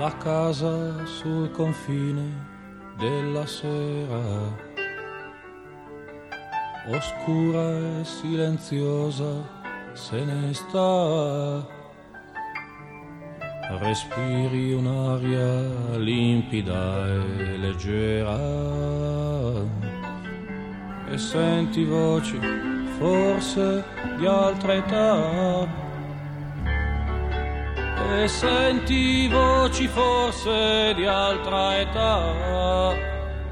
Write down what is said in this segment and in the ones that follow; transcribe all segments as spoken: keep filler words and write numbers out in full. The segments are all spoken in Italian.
La casa sul confine della sera, oscura e silenziosa se ne sta. Respiri un'aria limpida e leggera e senti voci forse di altra età. E senti voci forse di altra età.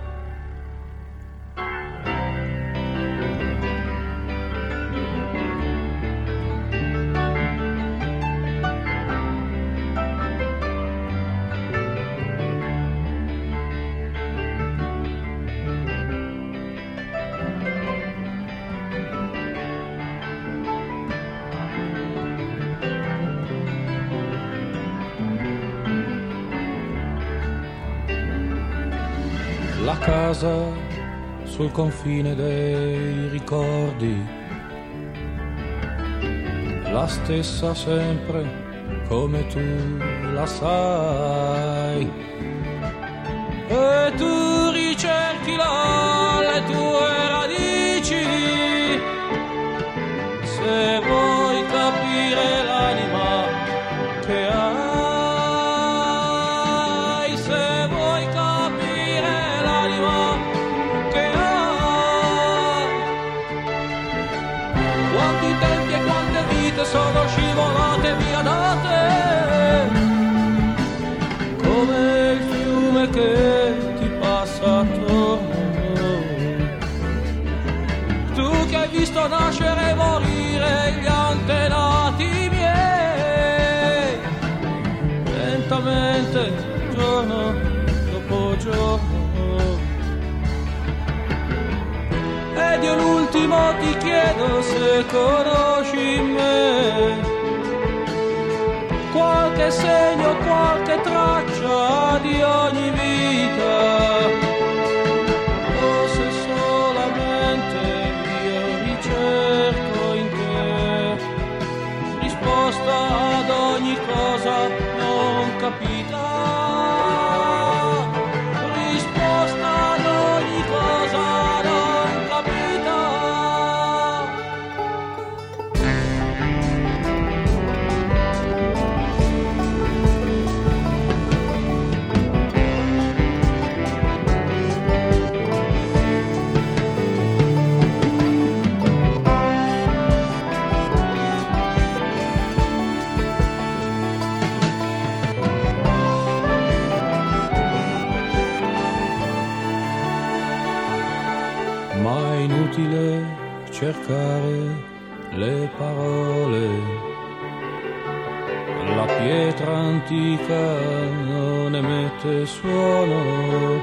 La casa sul confine dei ricordi, la stessa sempre come tu la sai, e tu ricerchi là le tue radici, se vuoi capire l'anima che hai. Sono scivolate via da te, come il fiume che ti passa attorno. Tu che hai visto nascere e morire gli antenati miei, lentamente, giorno dopo giorno. Ed io l'ultimo ti chiedo se conosci me, qualche segno, qualche traccia di ogni vita, o se solamente io ricerco in te risposta ad ogni cosa non capita, risposta ad ogni cosa non capita. Ma è inutile cercare le parole, la pietra antica non emette suono,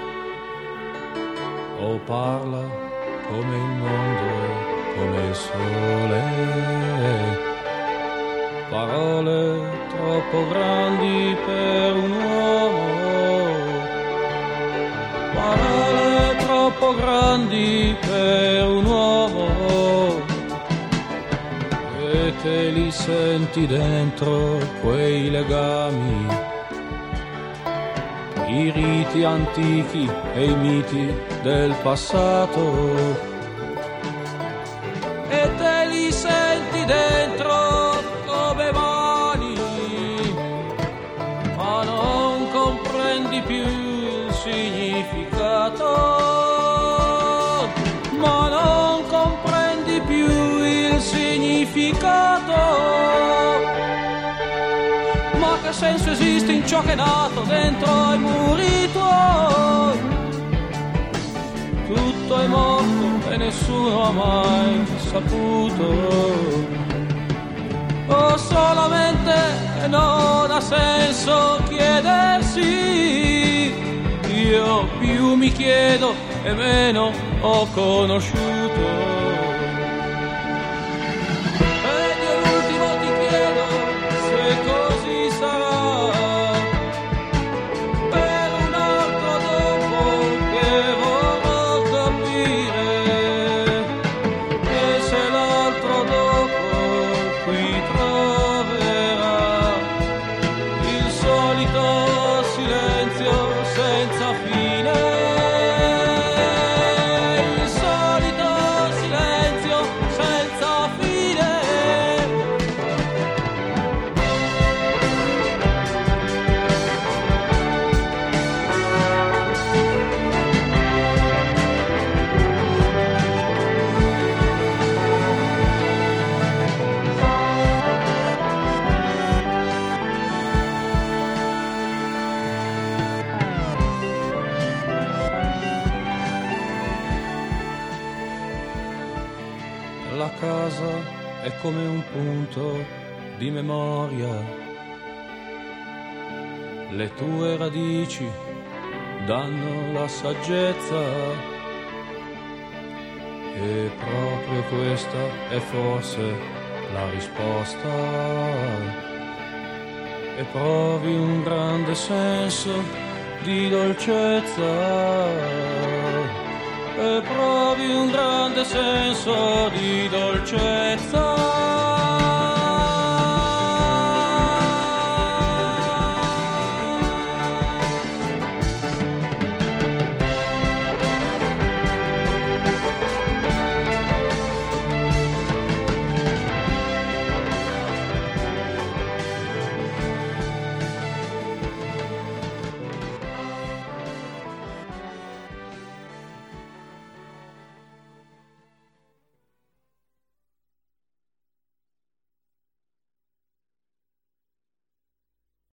o parla come il mondo e come il sole, parole troppo grandi per un uomo, parole troppo grandi per un uomo, e te li senti dentro quei legami, i riti antichi e i miti del passato, e te li senti dentro come mani, ma non comprendi più il significato. Ma non comprendi più il significato. Ma che senso esiste in ciò che è nato dentro ai muri tuoi? Tutto è morto e nessuno ha mai saputo. O solamente non ha senso chiedersi. Io più mi chiedo e meno ho conosciuto. Ed io l'ultimo ti chiedo se così sarà, per un altro dopo che vorrò capire, e se l'altro dopo qui troverà il solito silenzio La casa è come un punto di memoria, le tue radici danno la saggezza e proprio questa è forse la risposta. E provi un grande senso di dolcezza, e provi un grande senso di dolcezza.